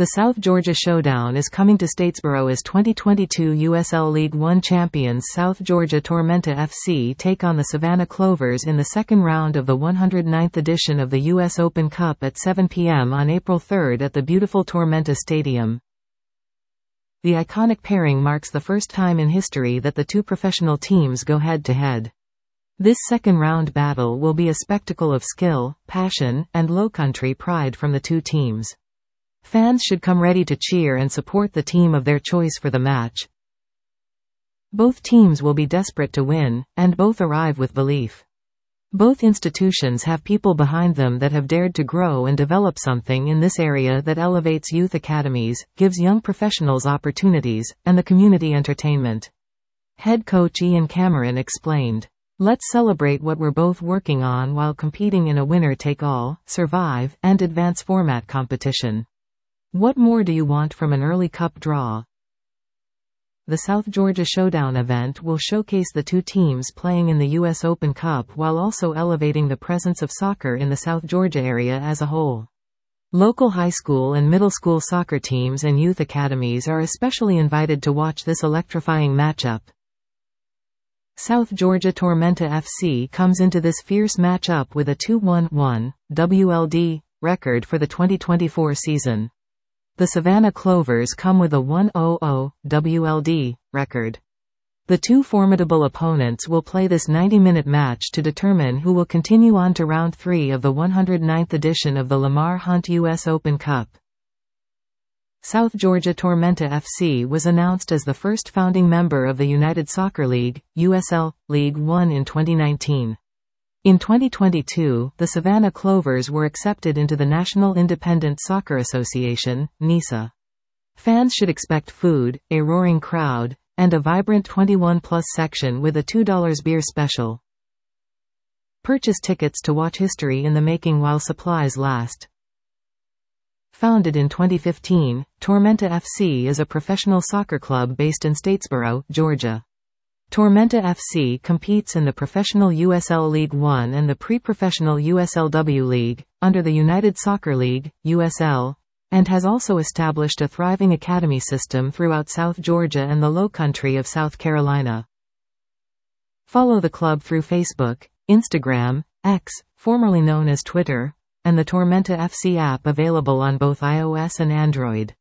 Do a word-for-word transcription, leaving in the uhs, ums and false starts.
The South Georgia Showdown is coming to Statesboro as twenty twenty-two U S L League One champions South Georgia Tormenta F C take on the Savannah Clovers in the second round of the one hundred ninth edition of the U S Open Cup at seven p m on April third at the beautiful Tormenta Stadium. The iconic pairing marks the first time in history that the two professional teams go head-to-head. This second-round battle will be a spectacle of skill, passion, and low-country pride from the two teams. Fans should come ready to cheer and support the team of their choice for the match. Both teams will be desperate to win, and both arrive with belief. Both institutions have people behind them that have dared to grow and develop something in this area that elevates youth academies, gives young professionals opportunities, and the community entertainment. Head coach Ian Cameron explained, "Let's celebrate what we're both working on while competing in a winner-take-all, survive, and advance format competition. What more do you want from an early cup draw?" The South Georgia Showdown event will showcase the two teams playing in the U S Open Cup while also elevating the presence of soccer in the South Georgia area as a whole. Local high school and middle school soccer teams and youth academies are especially invited to watch this electrifying matchup. South Georgia Tormenta F C comes into this fierce matchup with a two one one W L D record for the twenty twenty-four season. The Savannah Clovers come with a one hundred W L D record. The two formidable opponents will play this ninety minute match to determine who will continue on to round three of the one hundred ninth edition of the Lamar Hunt U S Open Cup. South Georgia Tormenta F C was announced as the first founding member of the United Soccer League, U S L, League One in twenty nineteen. In twenty twenty-two, the Savannah Clovers were accepted into the National Independent Soccer Association, N I S A. Fans should expect food, a roaring crowd, and a vibrant twenty-one plus section with a two dollar beer special. Purchase tickets to watch history in the making while supplies last. Founded in twenty fifteen, Tormenta F C is a professional soccer club based in Statesboro, Georgia. Tormenta F C competes in the professional U S L League One and the pre-professional U S L W League, under the United Soccer League, U S L, and has also established a thriving academy system throughout South Georgia and the Lowcountry of South Carolina. Follow the club through Facebook, Instagram, X, formerly known as Twitter, and the Tormenta F C app available on both iOS and Android.